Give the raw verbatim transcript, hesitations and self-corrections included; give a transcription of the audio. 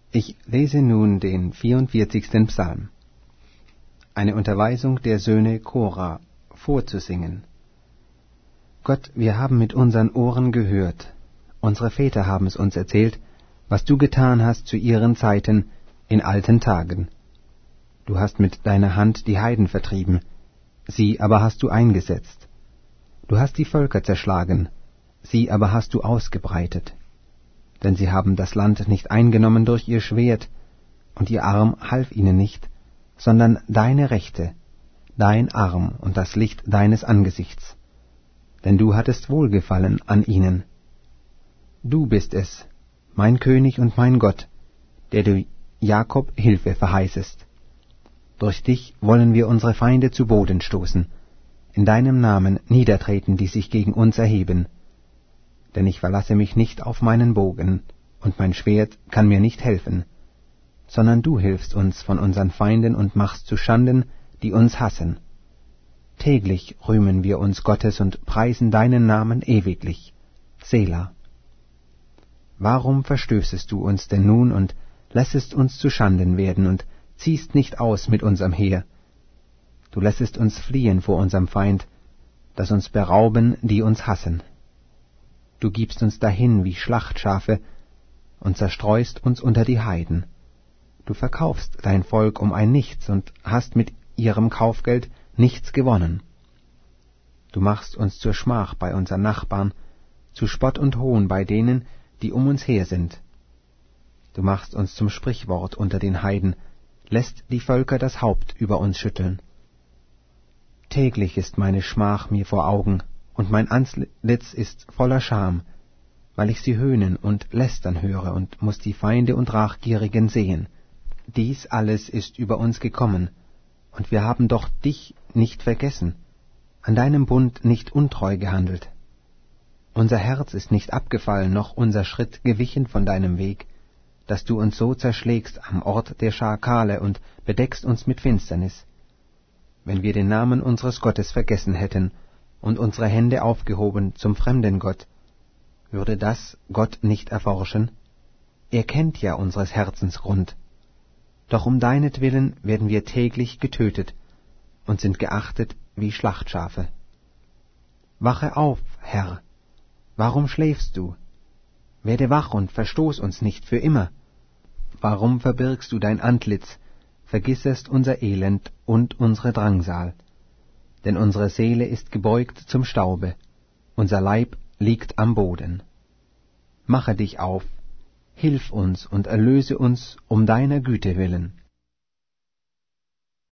Ich lese nun den vierundvierzigsten Psalm. Eine Unterweisung der Söhne Kora, vorzusingen. Gott, wir haben mit unseren Ohren gehört, unsere Väter haben es uns erzählt, was du getan hast zu ihren Zeiten in alten Tagen. Du hast mit deiner Hand die Heiden vertrieben, sie aber hast du eingesetzt. Du hast die Völker zerschlagen, sie aber hast du ausgebreitet. Denn sie haben das Land nicht eingenommen durch ihr Schwert, und ihr Arm half ihnen nicht, sondern deine Rechte, dein Arm und das Licht deines Angesichts. Denn du hattest Wohlgefallen an ihnen. Du bist es, mein König und mein Gott, der du Jakob Hilfe verheißest. Durch dich wollen wir unsere Feinde zu Boden stoßen, in deinem Namen niedertreten, die sich gegen uns erheben. Denn ich verlasse mich nicht auf meinen Bogen, und mein Schwert kann mir nicht helfen, sondern du hilfst uns von unseren Feinden und machst zu Schanden, die uns hassen. Täglich rühmen wir uns Gottes und preisen deinen Namen ewiglich. Selah. Warum verstößest du uns denn nun und lässest uns zu Schanden werden und ziehst nicht aus mit unserem Heer? Du lässest uns fliehen vor unserem Feind, dass uns berauben, die uns hassen. Du gibst uns dahin wie Schlachtschafe und zerstreust uns unter die Heiden. Du verkaufst dein Volk um ein Nichts und hast mit ihrem Kaufgeld nichts gewonnen. Du machst uns zur Schmach bei unseren Nachbarn, zu Spott und Hohn bei denen, die um uns her sind. Du machst uns zum Sprichwort unter den Heiden, lässt die Völker das Haupt über uns schütteln. Täglich ist meine Schmach mir vor Augen, und mein Antlitz ist voller Scham, weil ich sie höhnen und lästern höre und muß die Feinde und Rachgierigen sehen. Dies alles ist über uns gekommen, und wir haben doch dich nicht vergessen, an deinem Bund nicht untreu gehandelt. Unser Herz ist nicht abgefallen, noch unser Schritt gewichen von deinem Weg, dass du uns so zerschlägst am Ort der Schakale und bedeckst uns mit Finsternis. Wenn wir den Namen unseres Gottes vergessen hätten und unsere Hände aufgehoben zum fremden Gott, würde das Gott nicht erforschen? Er kennt ja unseres Herzens Grund. Doch um deinetwillen werden wir täglich getötet und sind geachtet wie Schlachtschafe. Wache auf, Herr! Warum schläfst du? Werde wach und verstoß uns nicht für immer. Warum verbirgst du dein Antlitz, vergissest unser Elend und unsere Drangsal? Denn unsere Seele ist gebeugt zum Staube, unser Leib liegt am Boden. Mache dich auf, hilf uns und erlöse uns um deiner Güte willen.